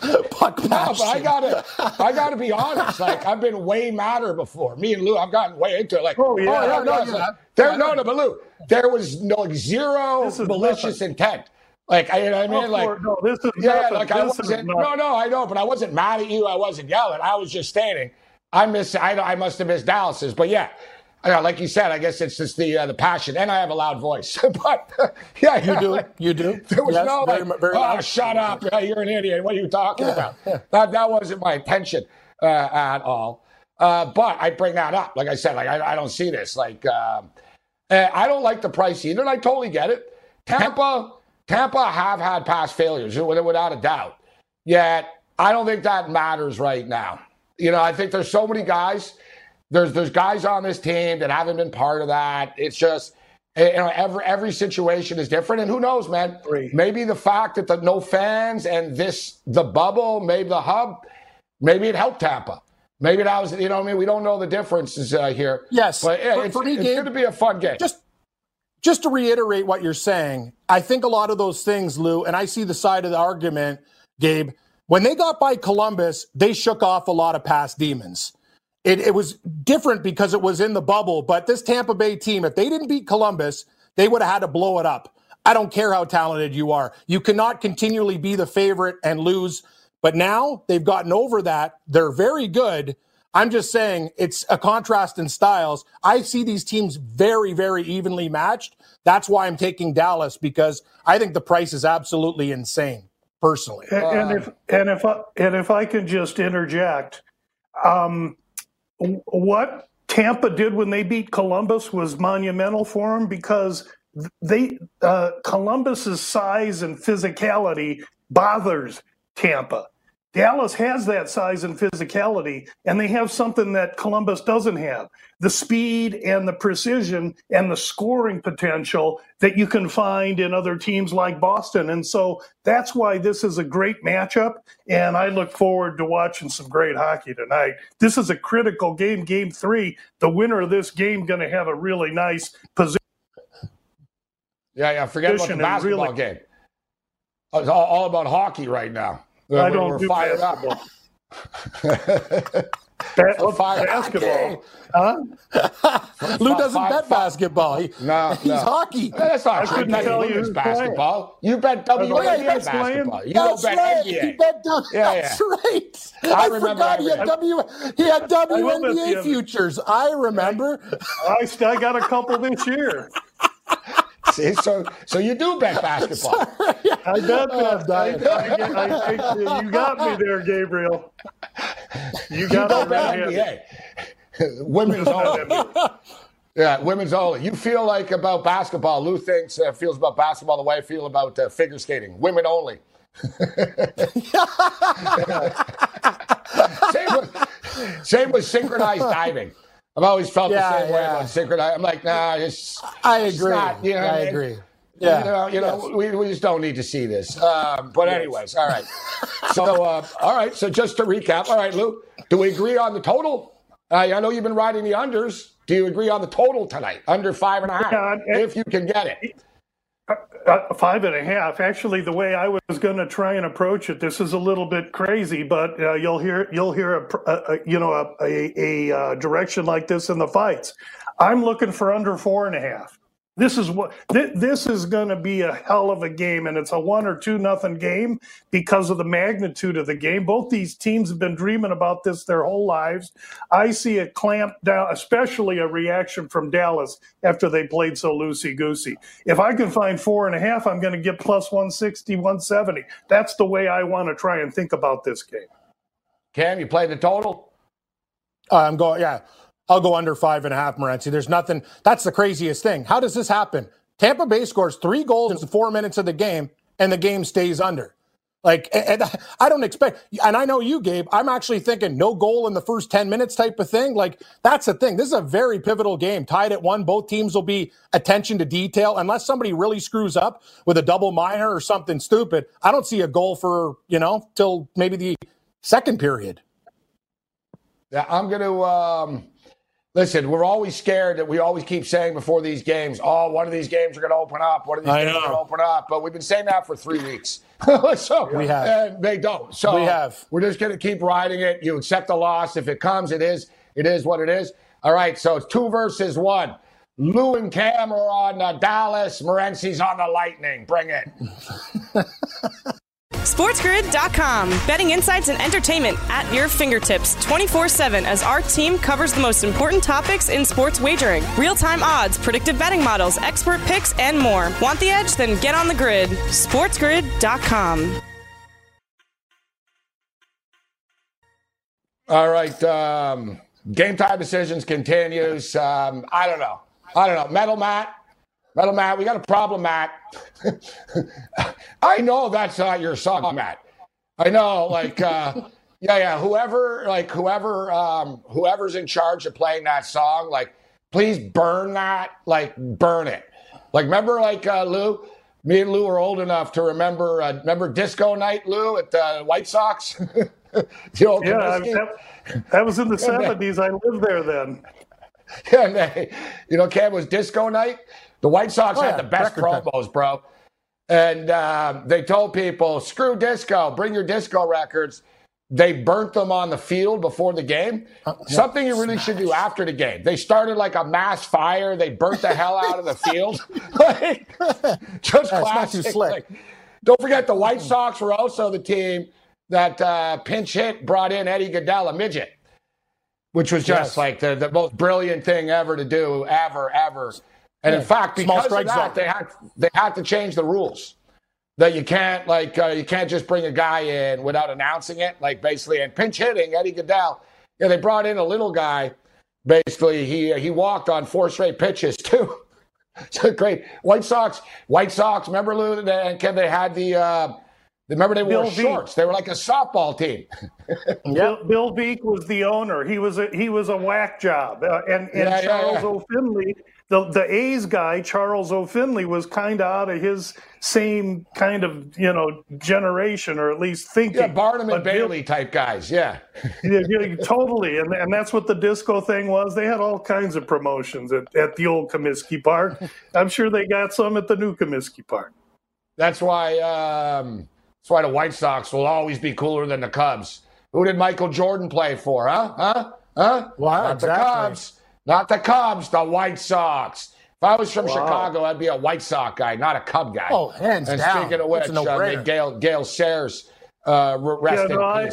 Speaker 9: Puck
Speaker 8: no, but I gotta be honest. Like, I've been way madder before. Me and Lou, I've gotten way into it. Like, but Lou, there was zero malicious intent. Like, you know what I mean? Like,
Speaker 16: no, this is
Speaker 8: nothing. Like, I wasn't. No, I know, but I wasn't mad at you. I wasn't yelling. I was just stating. I must have missed Dallas's, but yeah. Like you said, I guess it's just the passion, and I have a loud voice. But yeah,
Speaker 9: you do.
Speaker 8: There was no
Speaker 9: very loud.
Speaker 8: Shut up! You're an idiot. What are you talking about? That wasn't my intention at all. But I bring that up. Like I said, like I don't see this. Like I don't like the price either. And I totally get it. Tampa have had past failures without a doubt. Yet I don't think that matters right now. You know, I think there's so many guys. There's guys on this team that haven't been part of that. It's just, you know, every situation is different. And who knows, man? Maybe the fact that the no fans and the bubble, maybe the hub, maybe it helped Tampa. Maybe that was, you know what I mean? We don't know the differences here.
Speaker 9: Yes.
Speaker 8: But it's going to be a fun game.
Speaker 9: Just to reiterate what you're saying, I think a lot of those things, Lou, and I see the side of the argument, Gabe, when they got by Columbus, they shook off a lot of past demons. It was different because it was in the bubble, but this Tampa Bay team, if they didn't beat Columbus, they would have had to blow it up. I don't care how talented you are. You cannot continually be the favorite and lose. But now they've gotten over that. They're very good. I'm just saying it's a contrast in styles. I see these teams very, very evenly matched. That's why I'm taking Dallas, because I think the price is absolutely insane, personally.
Speaker 16: And if I can just interject, what Tampa did when they beat Columbus was monumental for them, because Columbus's size and physicality bothers Tampa. Dallas has that size and physicality, and they have something that Columbus doesn't have: the speed and the precision and the scoring potential that you can find in other teams like Boston. And so that's why this is a great matchup, and I look forward to watching some great hockey tonight. This is a critical game, Game 3. The winner of this game going to have a really nice position.
Speaker 8: Yeah, forget about the basketball game. It's all about hockey right now. We're fired up.
Speaker 16: Basketball. Huh?
Speaker 9: Lou doesn't bet basketball. He's hockey.
Speaker 8: That's not true. You basketball. You bet WNBA basketball. You don't bet NBA.
Speaker 9: He bet That's right. I forgot he had WNBA futures. I remember.
Speaker 16: I got a couple this year.
Speaker 8: See, so you do bet basketball.
Speaker 16: I bet you got me there, Gabriel. You got
Speaker 8: bet NBA. Women's only. Yeah, women's only. You feel like about basketball. Lou feels about basketball the way I feel about figure skating. Women only. Same with synchronized diving. I've always felt the same way about synchronized. I'm like, nah,
Speaker 9: I agree.
Speaker 8: Not, you know
Speaker 9: I agree. Yeah.
Speaker 8: We just don't need to see this. But anyways, all right. So, all right. So just to recap, all right, Lou, do we agree on the total? I know you've been riding the unders. Do you agree on the total tonight? Under 5.5, if you can get it.
Speaker 16: 5.5. Actually, the way I was going to try and approach it, this is a little bit crazy, but you'll hear a direction like this in the fights. I'm looking for under 4.5. This is going to be a hell of a game, and it's a 1 or 2-0 game because of the magnitude of the game. Both these teams have been dreaming about this their whole lives. I see a clamp down, especially a reaction from Dallas after they played so loosey-goosey. If I can find 4.5, I'm going to get plus 160, 170. That's the way I want to try and think about this game.
Speaker 8: Cam, you play the total?
Speaker 9: I'm going, yeah. I'll go under 5.5, Morency. There's nothing. That's the craziest thing. How does this happen? Tampa Bay scores 3 goals in 4 minutes of the game, and the game stays under. Like, and I don't expect, and I know you, Gabe, I'm actually thinking no goal in the first 10 minutes type of thing. Like, that's the thing. This is a very pivotal game. Tied at 1, both teams will be attention to detail. Unless somebody really screws up with a double minor or something stupid, I don't see a goal for, till maybe the second period.
Speaker 8: Yeah, I'm going to... Listen, we're always scared that we always keep saying before these games, oh, one of these games are going to open up. One of these games are going to open up. But we've been saying that for 3 weeks. So
Speaker 9: we have.
Speaker 8: And they don't. So
Speaker 9: we have.
Speaker 8: We're just going to keep riding it. You accept the loss. If it comes, it is what it is. All right, so it's 2 versus 1. Lou and Cam are on Dallas. Morency's on the Lightning. Bring it.
Speaker 7: SportsGrid.com. Betting insights and entertainment at your fingertips 24/7 as our team covers the most important topics in sports wagering. Real-time odds, predictive betting models, expert picks, and more. Want the edge? Then get on the grid. SportsGrid.com.
Speaker 8: All right. Game time decisions continues. I don't know. Metal Matt, we got a problem, Matt. I know that's not your song, Matt. I know, whoever's in charge of playing that song, please burn that, burn it. Remember, Lou? Me and Lou are old enough to remember Disco Night, Lou, at the White Sox? The old
Speaker 16: that was in the 70s. I lived there then.
Speaker 8: Yeah, Cam, was Disco Night. The White Sox had the best promos, bro. And they told people, screw disco, bring your disco records. They burnt them on the field before the game. Something you really should do after the game. They started a mass fire. They burnt the hell out of the field. Just classic.
Speaker 9: Too slick.
Speaker 8: Don't forget, the White Sox were also the team that pinch hit brought in Eddie Goodell, a midget, which was just the most brilliant thing ever to do, ever. And in fact, because of that, they had to change the rules. That you can't you can't just bring a guy in without announcing it, basically. And pinch hitting Eddie Goodell, they brought in a little guy. Basically, he walked on 4 straight pitches too. So great. White Sox. Remember, Lou? And Ken, they had remember they wore shorts. They were like a softball team.
Speaker 16: Bill Veeck was the owner. He was a whack job, and Charles O'Finley. The A's guy, Charles O'Finley, was kind of out of his same kind of, generation, or at least thinking.
Speaker 8: Yeah, Barnum and Bailey type guys, yeah,
Speaker 16: totally. And that's what the disco thing was. They had all kinds of promotions at the old Comiskey Park. I'm sure they got some at the new Comiskey Park.
Speaker 8: That's why the White Sox will always be cooler than the Cubs. Who did Michael Jordan play for, huh?
Speaker 9: Wow,
Speaker 8: Not the Cubs. Not the Cubs, the White Sox. If I was from Chicago, I'd be a White Sox guy, not a Cub guy.
Speaker 9: Oh, hands down.
Speaker 8: And speaking of which, Gail Sayers, rest in peace.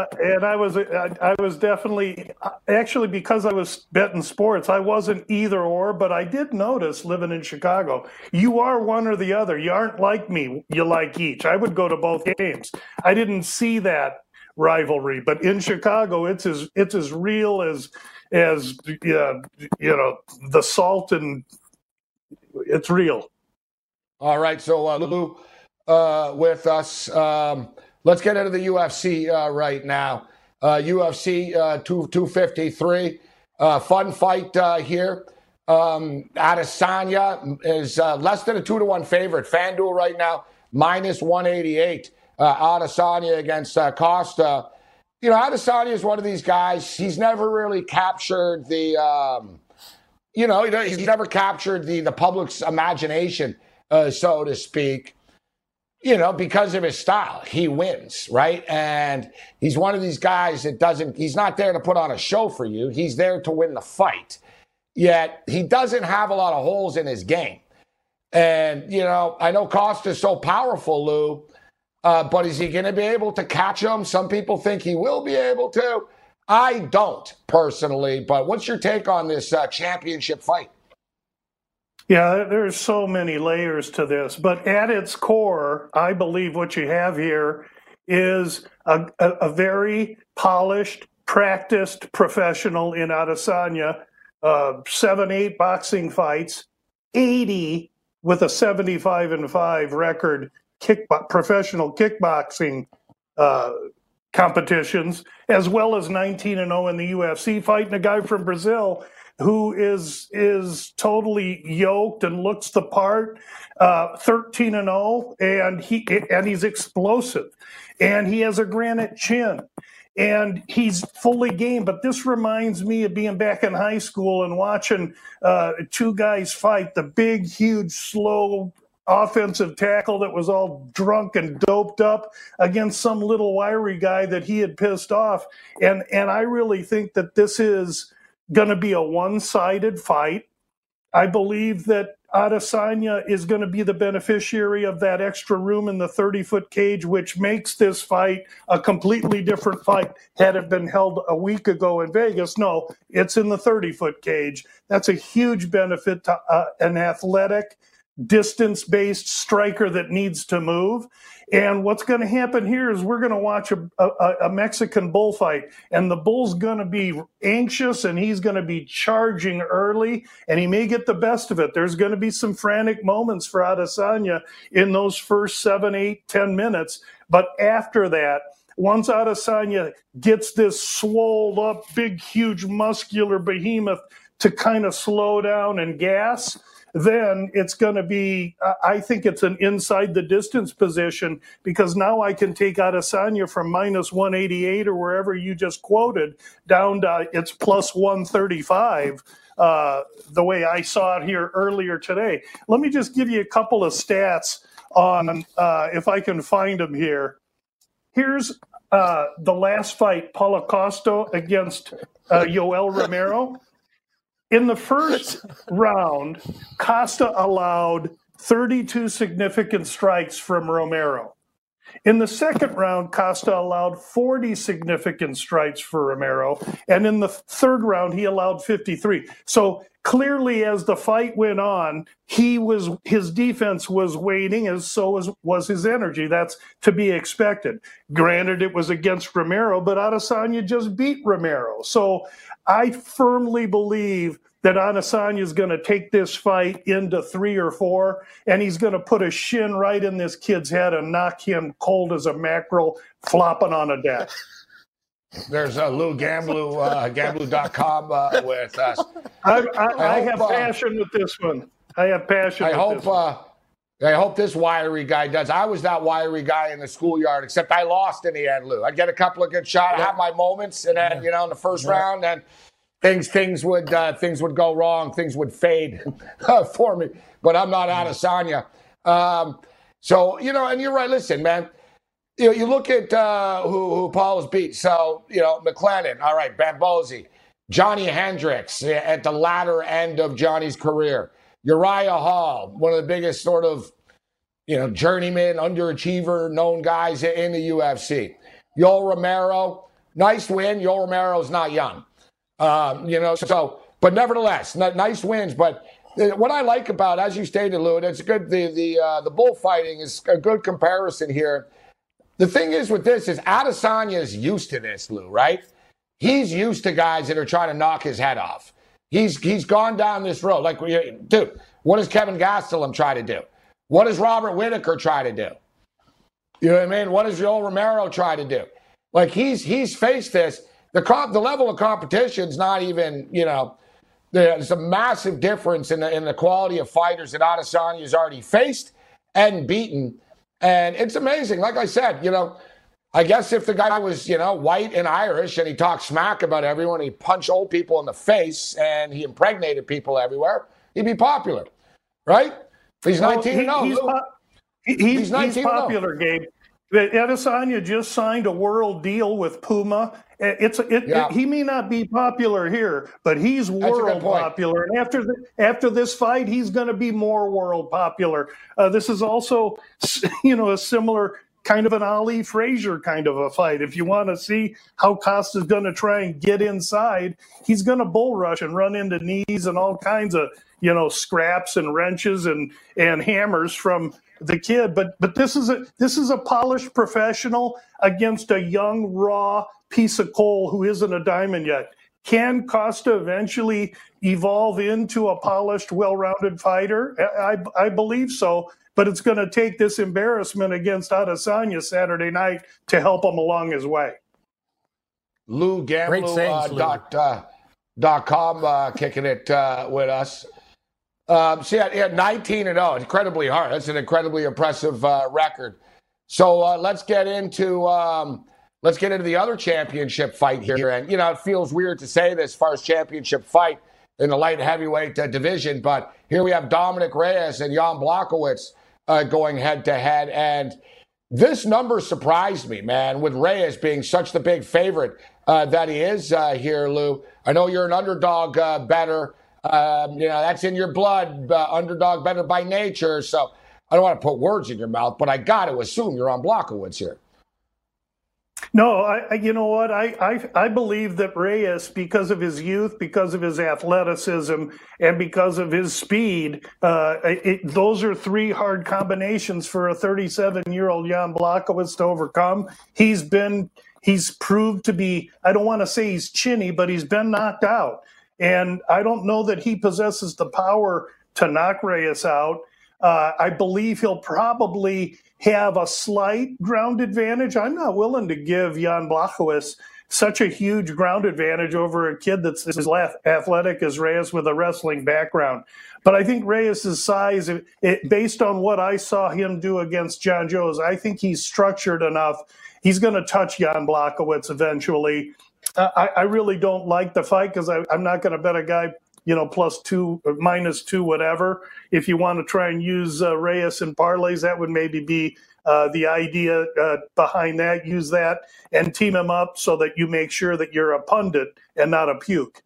Speaker 16: I was definitely, actually, because I was betting sports, I wasn't either or, but I did notice living in Chicago, you are one or the other. You aren't like me. You like each. I would go to both games. I didn't see that rivalry, but in Chicago, it's as real as the salt, and it's real.
Speaker 8: All right, so Lou with us. Let's get into the UFC right now. UFC 253, fun fight here. Adesanya is less than a 2-1 favorite. FanDuel right now -188. Adesanya against Costa. Adesanya is one of these guys. He's never really captured the, he's never captured the public's imagination, so to speak, because of his style. He wins, right? And he's one of these guys that he's not there to put on a show for you. He's there to win the fight. Yet he doesn't have a lot of holes in his game. And, I know Costa's so powerful, Lou. But is he going to be able to catch him? Some people think he will be able to. I don't, personally. But what's your take on this championship fight?
Speaker 16: Yeah, there's so many layers to this. But at its core, I believe what you have here is a very polished, practiced professional in Adesanya. 7-8 boxing fights, 80 with a 75-5 record. Professional kickboxing competitions, as well as 19-0 in the UFC, fighting a guy from Brazil who is totally yoked and looks the part. 13-0, and he's explosive, and he has a granite chin, and he's fully game. But this reminds me of being back in high school and watching two guys fight, the big, huge, slow offensive tackle that was all drunk and doped up against some little wiry guy that he had pissed off. And I really think that this is going to be a one-sided fight. I believe that Adesanya is going to be the beneficiary of that extra room in the 30-foot cage, which makes this fight a completely different fight had it been held a week ago in Vegas. No, it's in the 30-foot cage. That's a huge benefit to an athletic, distance-based striker that needs to move. And what's going to happen here is we're going to watch a Mexican bullfight, and the bull's going to be anxious, and he's going to be charging early, and he may get the best of it. There's going to be some frantic moments for Adesanya in those first 7, 8, 10 minutes. But after that, once Adesanya gets this swolled up, big, huge, muscular behemoth to kind of slow down and gas, then it's going to be, I think it's an inside the distance position, because now I can take Adesanya from minus 188 or wherever you just quoted down to it's plus 135, the way I saw it here earlier today. Let me just give you a couple of stats on, if I can find them here. Here's the last fight, Paulo Costa against Yoel Romero. In the first round, Costa allowed 32 significant strikes from Romero. In the second round, Costa allowed 40 significant strikes for Romero. And in the third round, he allowed 53. So clearly, as the fight went on, his defense was waning, as so was his energy. That's to be expected. Granted, it was against Romero, but Adesanya just beat Romero. So I firmly believe that Adesanya is going to take this fight into 3 or 4, and he's going to put a shin right in this kid's head and knock him cold as a mackerel flopping on a deck.
Speaker 8: There's Lou Gamblu, Gamblu.com with us.
Speaker 16: I have passion with this one. I have passion with this one.
Speaker 8: I hope this wiry guy does. I was that wiry guy in the schoolyard, except I lost in the end, Lou. I'd get a couple of good shots, have my moments, and then, in the first round, and things would go wrong. Things would fade for me. But I'm not Adesanya. So, and you're right. Listen, man, you look at who Paul has beat. So, McLennan, all right, Bambozi, Johnny Hendricks at the latter end of Johnny's career. Uriah Hall, one of the biggest sort of, journeyman, underachiever, known guys in the UFC. Yoel Romero, nice win. Yoel Romero's not young. But nevertheless, nice wins. But what I like about, as you stated, Lou, it's good. The bullfighting is a good comparison here. The thing is with this is Adesanya is used to this, Lou, right? He's used to guys that are trying to knock his head off. He's gone down this road. Like, dude, what does Kevin Gastelum try to do? What does Robert Whittaker try to do? You know what I mean? What does Yoel Romero try to do? Like, he's faced this. The level of competition is not even, there's a massive difference in the quality of fighters that Adesanya has already faced and beaten. And it's amazing. Like I said, I guess if the guy was, white and Irish and he talked smack about everyone, he punched old people in the face and he impregnated people everywhere, he'd be popular, right? He's 19-0.
Speaker 16: He's popular, Gabe. Adesanya just signed a world deal with Puma. He may not be popular here, but he's world popular. And after this fight, he's going to be more world popular. This is also, a similar kind of an Ali Frazier kind of a fight. If you want to see how Costa's going to try and get inside, he's going to bull rush and run into knees and all kinds of, scraps and wrenches and hammers from the kid. But this is a polished professional against a young, raw piece of coal who isn't a diamond yet. Can Costa eventually evolve into a polished, well-rounded fighter? I believe so. But it's going to take this embarrassment against Adesanya Saturday night to help him along his way.
Speaker 8: Lou Gamblu.com kicking it with us. So he had 19-0, incredibly hard. That's an incredibly impressive record. So let's get into let's get into the other championship fight here. And, it feels weird to say this as far as championship fight in the light heavyweight division, but here we have Dominic Reyes and Jan Blachowicz going head-to-head. And this number surprised me, man, with Reyes being such the big favorite that he is here, Lou. I know you're an underdog bettor. That's in your blood, underdog bettor by nature. So I don't want to put words in your mouth, but I got to assume you're on Blachowicz here.
Speaker 16: No, you know what? I believe that Reyes, because of his youth, because of his athleticism, and because of his speed, those are three hard combinations for a 37-year-old Jan Blachowicz to overcome. He's proved to be, I don't want to say he's chinny, but he's been knocked out. And I don't know that he possesses the power to knock Reyes out. I believe he'll probably have a slight ground advantage. I'm not willing to give Jan Blachowicz such a huge ground advantage over a kid that's as athletic as Reyes with a wrestling background. But I think Reyes' size, based on what I saw him do against John Jones, I think he's structured enough. He's going to touch Jan Blachowicz eventually. I really don't like the fight because I'm not going to bet a guy +2 or -2, whatever. If you want to try and use Reyes in parlays, that would maybe be the idea behind that. Use that and team him up so that you make sure that you're a pundit and not a puke.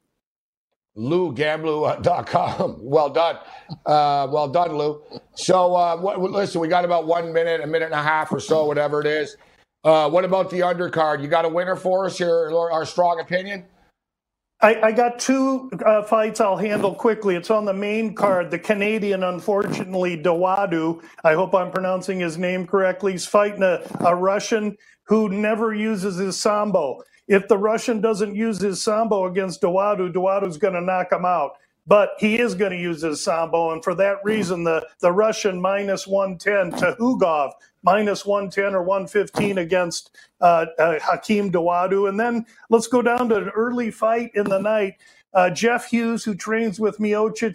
Speaker 8: LouGamblu.com. Well done. Well done, Lou. So, listen, we got about 1 minute, a minute and a half or so, whatever it is. What about the undercard? You got a winner for us here, our strong opinion?
Speaker 16: I got two fights I'll handle quickly. It's on the main card. The Canadian, unfortunately, Dawodu, I hope I'm pronouncing his name correctly, he's fighting a Russian who never uses his sambo. If the Russian doesn't use his sambo against Dawodu's going to knock him out. But he is going to use his sambo, and for that reason, the Russian -110 to Hugov, -110 or 115 against Hakeem Dawodu. And then let's go down to an early fight in the night. Jeff Hughes, who trains with Miocic,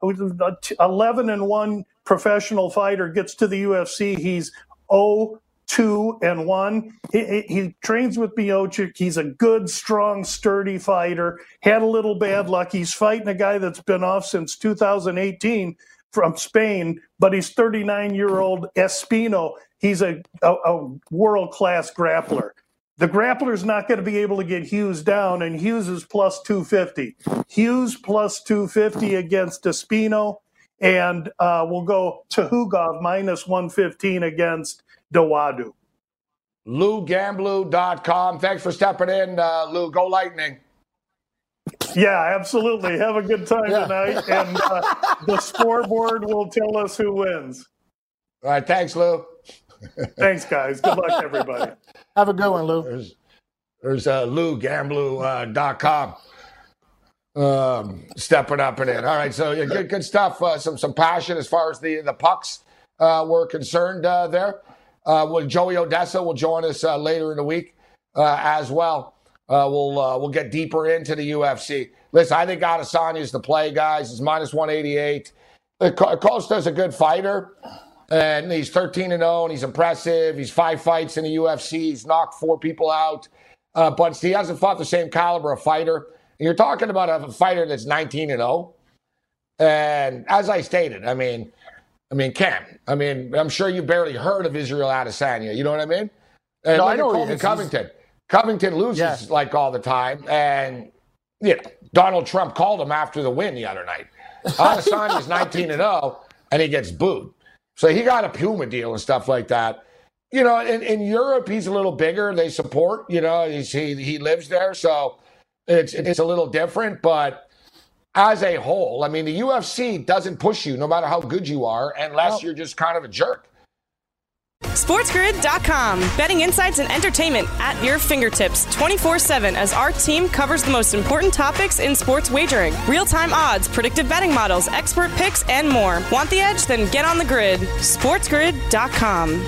Speaker 16: 11-1 professional fighter, gets to the UFC. He's 0-2-1. He trains with Miocic. He's a good, strong, sturdy fighter. Had a little bad luck. He's fighting a guy that's been off since 2018 from Spain, but he's 39-year-old Espino. He's a world-class grappler. The grappler's not going to be able to get Hughes down, and Hughes is +250. Hughes +250 against Espino, and we'll go to Hugov -115 against Dawodu.
Speaker 8: LouGamblu.com. Thanks for stepping in, Lou. Go Lightning.
Speaker 16: Yeah, absolutely. Have a good time tonight, and the scoreboard will tell us who wins.
Speaker 8: All right, thanks, Lou.
Speaker 16: Thanks, guys. Good luck, everybody.
Speaker 9: Have a good one, Lou.
Speaker 8: There's LouGamblu.com. Stepping up and in. All right, so good stuff. Some passion as far as the pucks were concerned there. Joey Odessa will join us later in the week as well. We'll get deeper into the UFC. Listen, I think Adesanya is the play, guys. He's -188. Costa's a good fighter, and he's 13-0, and he's impressive. He's 5 fights in the UFC. He's knocked 4 people out, but he hasn't fought the same caliber of fighter. And you're talking about a fighter that's 19-0, and as I stated, I mean, Cam, I'm sure you barely heard of Israel Adesanya. You know what I mean? And
Speaker 9: no, I know
Speaker 8: Colby Covington. Covington loses like all the time, and Donald Trump called him after the win the other night. Adesanya is 19-0, and he gets booed. So he got a Puma deal and stuff like that. In Europe, he's a little bigger. They support. He lives there, so it's a little different. But as a whole, the UFC doesn't push you no matter how good you are, unless you're just kind of a jerk.
Speaker 7: SportsGrid.com. Betting insights and entertainment at your fingertips 24/7 as our team covers the most important topics in sports wagering. Real-time odds, predictive betting models, expert picks, and more. Want the edge? Then get on the grid. SportsGrid.com.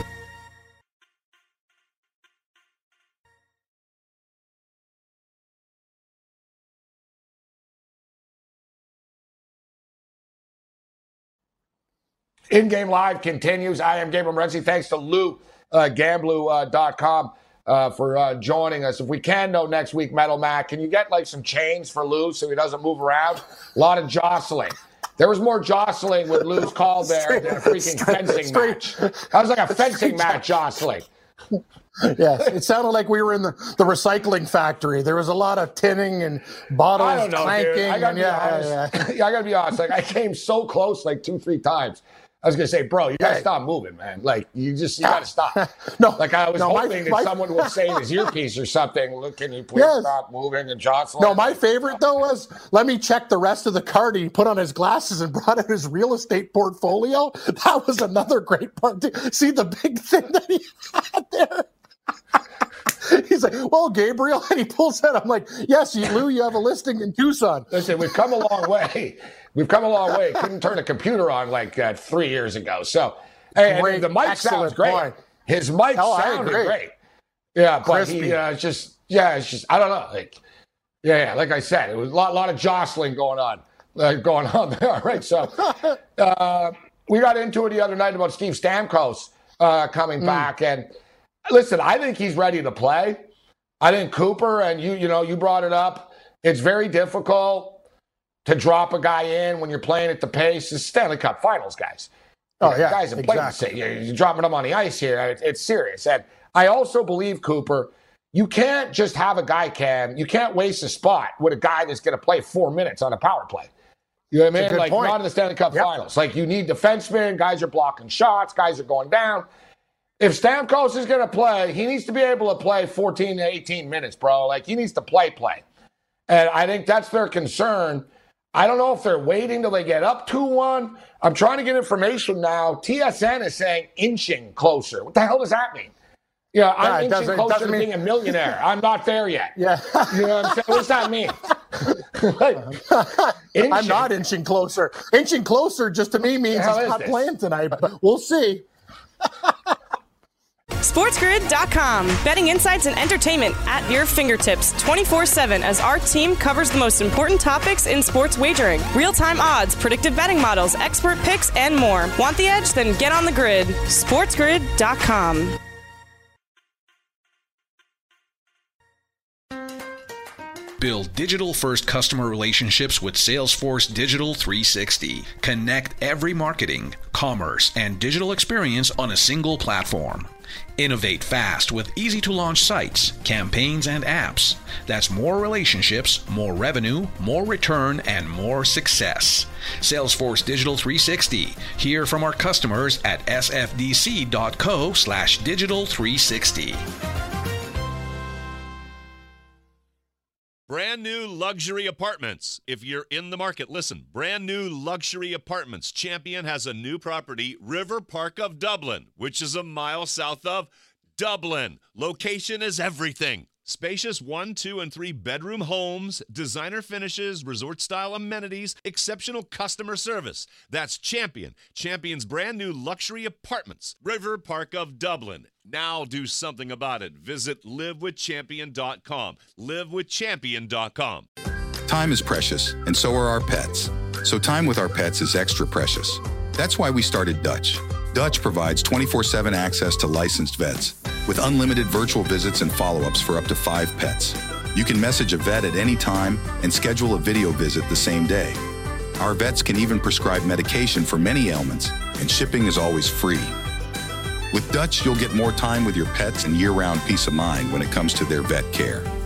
Speaker 8: In-game live continues. I am Gabriel Morency. Thanks to LouGamblu.com for joining us. If we can, though, next week, Metal Mac, can you get like some chains for Lou so he doesn't move around? A lot of jostling. There was more jostling with Lou's call there than a freaking fencing match. That was like a fencing match jostling.
Speaker 9: Yes, it sounded like we were in the recycling factory. There was a lot of tinning and bottles
Speaker 8: I don't know,
Speaker 9: clanking.
Speaker 8: dude. I gotta be honest. Like, I came so close like 2-3 times. I was gonna say, bro, you gotta stop moving, man. Like, you gotta stop. Like, I was hoping that someone would say in his earpiece or something, look, can you please stop moving and jostling?
Speaker 9: No, my favorite though was, let me check the rest of the card. He put on his glasses and brought out his real estate portfolio. That was another great part. See the big thing that he had there. He's like, well, Gabriel, and he pulls that. I'm like, yes, Lou, you have a listing in Tucson.
Speaker 8: Listen, we've come a long way. Couldn't turn a computer on like 3 years ago. So, hey,
Speaker 9: great,
Speaker 8: the mic sounds great.
Speaker 9: Point.
Speaker 8: His mic sounded great. Yeah, but
Speaker 9: crispy.
Speaker 8: It's just, I don't know. Like, like I said, it was a lot of jostling going on there. All right, so we got into it the other night about Steve Stamkos coming back, and listen, I think he's ready to play. I think Cooper, and you brought it up. It's very difficult to drop a guy in when you're playing at the pace. It's Stanley Cup Finals, guys. Guys have played. You're dropping them on the ice here. It's serious. And I also believe, Cooper, you can't just have a guy, Cam. You can't waste a spot with a guy that's going to play 4 minutes on a power play. You know what I mean? Like, not in the Stanley Cup Finals. Like, you need defensemen. Guys are blocking shots. Guys are going down. If Stamkos is going to play, he needs to be able to play 14 to 18 minutes, bro. Like, he needs to play. And I think that's their concern. I don't know if they're waiting till they get up 2-1. I'm trying to get information now. TSN is saying inching closer. What the hell does that mean? I'm inching closer to being a millionaire. I'm not there yet.
Speaker 9: Yeah.
Speaker 8: You know what I'm saying? What's that mean?
Speaker 9: I'm not inching closer. Inching closer just to me means he's not playing tonight, but we'll see.
Speaker 7: SportsGrid.com. Betting insights and entertainment at your fingertips 24/7 as our team covers the most important topics in sports wagering. Real-time odds, predictive betting models, expert picks, and more. Want the edge? Then get on the grid. SportsGrid.com.
Speaker 17: Build digital-first customer relationships with Salesforce Digital 360. Connect every marketing, commerce, and digital experience on a single platform. Innovate fast with easy-to-launch sites, campaigns, and apps. That's more relationships, more revenue, more return, and more success. Salesforce Digital 360. Hear from our customers at sfdc.co/digital360.
Speaker 1: Brand new luxury apartments. If you're in the market, listen. Brand new luxury apartments. Champion has a new property, River Park of Dublin, which is a mile south of Dublin. Location is everything. Spacious 1, 2, and 3 bedroom homes, designer finishes, resort-style amenities, exceptional customer service. That's Champion. Champion's brand new luxury apartments, River Park of Dublin. Now do something about it. Visit livewithchampion.com. Livewithchampion.com.
Speaker 18: Time is precious, and so are our pets. So time with our pets is extra precious. That's why we started Dutch. Dutch provides 24/7 access to licensed vets with unlimited virtual visits and follow-ups for up to 5 pets. You can message a vet at any time and schedule a video visit the same day. Our vets can even prescribe medication for many ailments, and shipping is always free. With Dutch, you'll get more time with your pets and year-round peace of mind when it comes to their vet care.